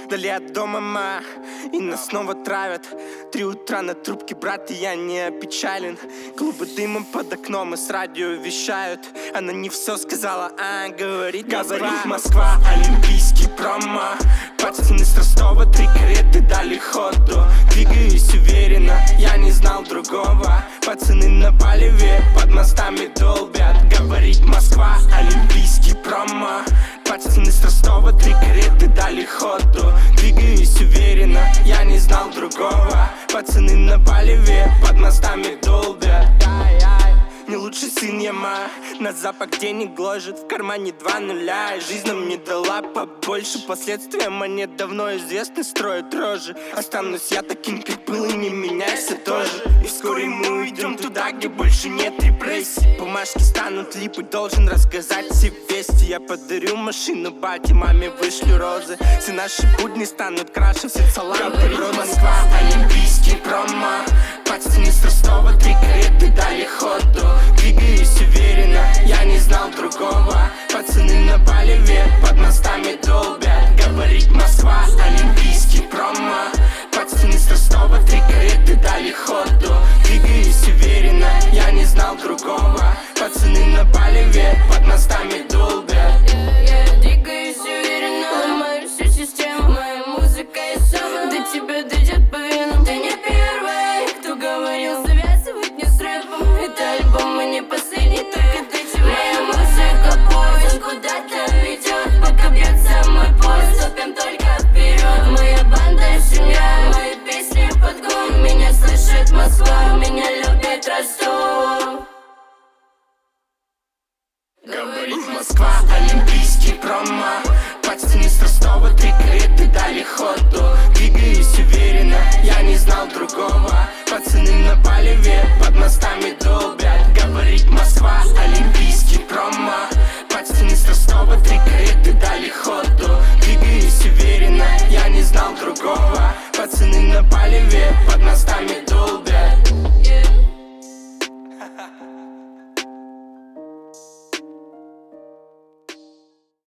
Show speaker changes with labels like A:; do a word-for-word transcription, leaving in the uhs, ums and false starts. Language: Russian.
A: Вдали от дома ма, и нас снова травят. Три утра на трубке, брат, и я не опечален. Клубы дымом под окном и с радио вещают. Она не все сказала, а говорит Москва. Говорит Москва, олимпийский промо. Пацаны с Ростова, три кареты дали ходу. Двигаюсь уверенно, я не знал другого. Пацаны на Палеве под мостами долбят. Говорит Москва, олимпийский промо. Пацаны с Ростова, три кареты дали ходу. Двигаюсь уверенно, я не знал другого. Пацаны на Палеве под мостами долбят. Не лучший сын Яма, на запах денег гложет, в кармане два нуля. И жизнь нам не дала побольше, последствия монет давно известны, строят рожи. Останусь я таким, как был, и не меняйся тоже. И вскоре мы уйдем туда, где больше нет репрессий. Бумажки станут липой, должен рассказать все вести. Я подарю машину бате, маме вышлю розы. Все наши будни станут краше, все таланты. Говорит Москва, олимпийский промо. Пацаны с Ростова, три кареты дали ходу. Двигаюсь уверенно, я не знал другого. Пацаны на Палеве под мостами долбят.